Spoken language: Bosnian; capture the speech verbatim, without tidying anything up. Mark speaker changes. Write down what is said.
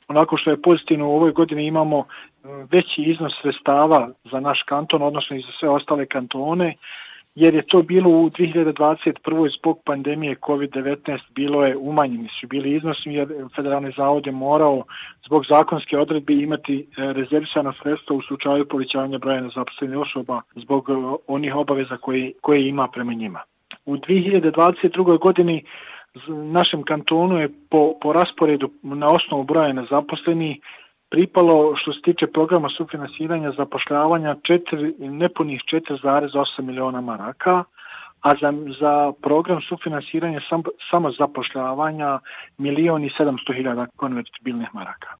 Speaker 1: onako što je pozitivno u ovoj godini imamo veći iznos sredstava za naš kanton, odnosno i za sve ostale kantone, jer je to bilo u dvije hiljade dvadeset prve. zbog pandemije kovid devetnaest bilo je umanjeni su bili iznosi jer Federalni zavod je morao zbog zakonske odredbe imati rezervisana sredstva u slučaju povećanja broja nezaposlenih osoba zbog onih obaveza koje, koje ima prema njima. U dvije hiljade dvadeset druge. godini našem kantonu je po, po rasporedu na osnovu broja nezaposlenih pripalo što se tiče programa sufinansiranja zapošljavanja četiri, nepunih četiri zarez osam miliona maraka, a za, za program sufinansiranja sam, samo zapošljavanja milion i sedamsto hiljada konvertibilnih maraka.